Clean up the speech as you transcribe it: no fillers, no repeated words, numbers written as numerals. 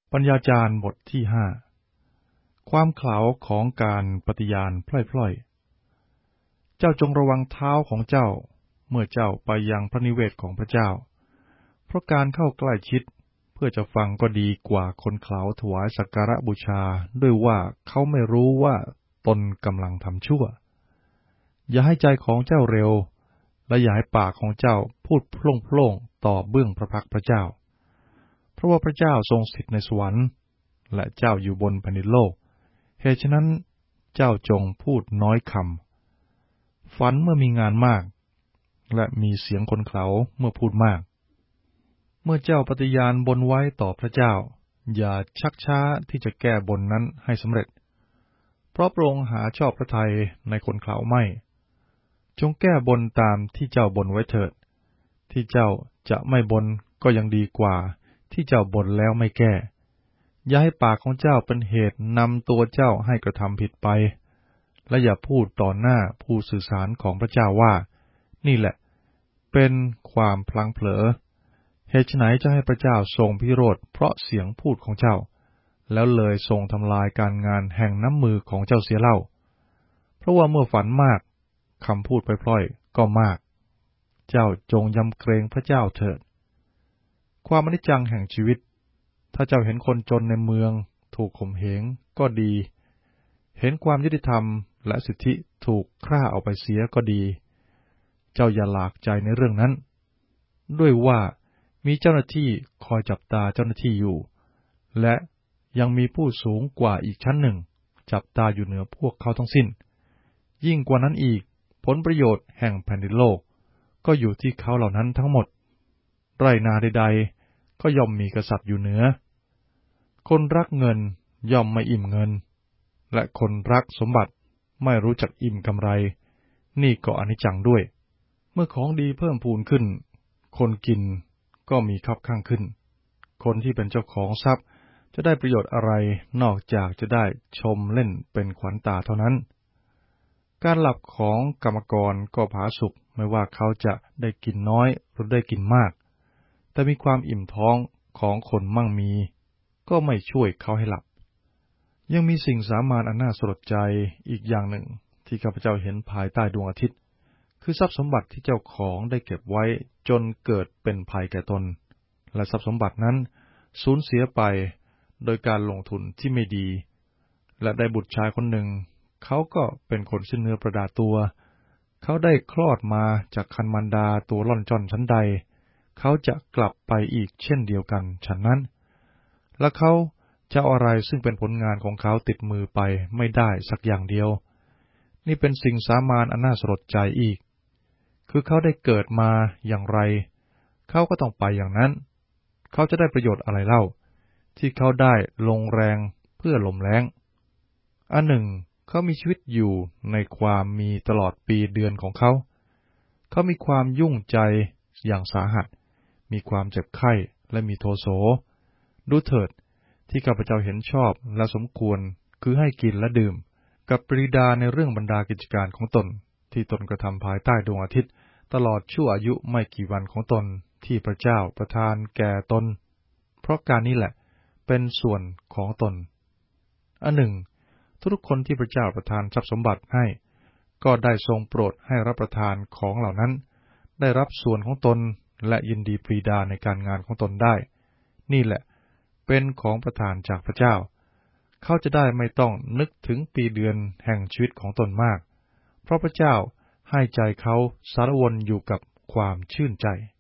ปัญญาจารย์บทที่5ความเขลาของการปฏิญาณพล่อยๆเจ้าจงระวังเท้าของเจ้าเมื่อเจ้าไปยังพระนิเวศของพระเจ้าเพราะการเข้าใกล้ชิดเพื่อจะฟังก็ดีกว่าคนเขลาถวายสักการะบูชาด้วยว่าเขาไม่รู้ว่าตนกำลังทำชั่วอย่าให้ใจของเจ้าเร็วและอย่าให้ปากของเจ้าพูดโพล่งๆต่อเบื้องพระพักพระเจ้าเพราะว่าพระเจ้าทรงสถิตในสวรรค์และเจ้าอยู่บนแผ่นดินโลกเหตุฉะนั้นเจ้าจงพูดน้อยคำฝันเมื่อมีงานมากและมีเสียงคนเขลาเมื่อพูดมากเมื่อเจ้าปฏิญาณบนไว้ต่อพระเจ้าอย่าชักช้าที่จะแก้บนนั้นให้สำเร็จเพราะพระองค์หาชอบพระทัยในคนเขลาไม่จงแก้บนตามที่เจ้าบนไว้เถิดที่เจ้าจะไม่บนก็ยังดีกว่าที่เจ้าบ่นแล้วไม่แก้อย่าให้ปากของเจ้าเป็นเหตุนำตัวเจ้าให้กระทำผิดไปและอย่าพูดต่อหน้าผู้สื่อสารของพระเจ้าว่านี่แหละเป็นความพลั้งเผลอเหตุไฉนจะให้พระเจ้าทรงพิโรธเพราะเสียงพูดของเจ้าแล้วเลยทรงทำลายการงานแห่งน้ำมือของเจ้าเสียเล่าเพราะว่าเมื่อฝันมากคำพูดพล่อยๆก็มากเจ้าจงยำเกรงพระเจ้าเถิดความอนิจจังแห่งชีวิตถ้าเจ้าเห็นคนจนในเมืองถูกข่มเหงก็ดีเห็นความยุติธรรมและสิทธิถูกฆ่าเอาไปเสียก็ดีเจ้าอย่าหลากใจในเรื่องนั้นด้วยว่ามีเจ้าหน้าที่คอยจับตาเจ้าหน้าที่อยู่และยังมีผู้สูงกว่าอีกชั้นหนึ่งจับตาอยู่เหนือพวกเขาทั้งสิ้นยิ่งกว่านั้นอีกผลประโยชน์แห่งแผ่นดินโลกก็อยู่ที่เขาเหล่านั้นทั้งหมดไร่นาใดๆก็ย่อมมีกษัตริย์อยู่เหนือคนรักเงินย่อมไม่อิ่มเงินและคนรักสมบัติไม่รู้จักอิ่มกำไรนี่ก็อนิจจังด้วยเมื่อของดีเพิ่มพูนขึ้นคนกินก็มีคับข้างขึ้นคนที่เป็นเจ้าของทรัพย์จะได้ประโยชน์อะไรนอกจากจะได้ชมเล่นเป็นขวัญตาเท่านั้นการหลับของกรรมกรก็ผาสุกไม่ว่าเขาจะได้กินน้อยหรือได้กินมากแต่มีความอิ่มท้องของคนมั่งมีก็ไม่ช่วยเขาให้หลับยังมีสิ่งสามานอันน่าสลดใจอีกอย่างหนึ่งที่ข้าพเจ้าเห็นภายใต้ดวงอาทิตย์คือทรัพย์สมบัติที่เจ้าของได้เก็บไว้จนเกิดเป็นภัยแก่ตนและทรัพย์สมบัตินั้นสูญเสียไปโดยการลงทุนที่ไม่ดีและได้บุตรชายคนหนึ่งเขาก็เป็นคนสิ้นเนื้อประดาตัวเขาได้คลอดมาจากคันมารดาตัวล่อนจ้อนชั้นใดเขาจะกลับไปอีกเช่นเดียวกันฉะนั้นและเขาจะเอาอะไรซึ่งเป็นผลงานของเขาติดมือไปไม่ได้สักอย่างเดียวนี่เป็นสิ่งสามานอันน่าสลดใจอีกคือเขาได้เกิดมาอย่างไรเขาก็ต้องไปอย่างนั้นเขาจะได้ประโยชน์อะไรเล่าที่เขาได้ลงแรงเพื่อลมแล้งอันหนึ่งเขามีชีวิตอยู่ในความมีตลอดปีเดือนของเขาเขามีความยุ่งใจอย่างสาหัสมีความเจ็บไข้และมีโทโสดูเถิดที่ข้าพเจ้าเห็นชอบและสมควรคือให้กินและดื่มกับปริดาในเรื่องบรรดากิจการของตนที่ตนกระทำภายใต้ดวงอาทิตย์ตลอดชั่วอายุไม่กี่วันของตนที่พระเจ้าประทานแก่ตนเพราะการนี้แหละเป็นส่วนของตนอันหนึ่งทุกคนที่พระเจ้าประทานทรัพย์สมบัติให้ก็ได้ทรงโปรดให้รับประทานของเหล่านั้นได้รับส่วนของตนและยินดีปรีดาในการงานของตนได้นี่แหละเป็นของประทานจากพระเจ้าเขาจะได้ไม่ต้องนึกถึงปีเดือนแห่งชีวิตของตนมากเพราะพระเจ้าให้ใจเขาสารวนอยู่กับความชื่นใจ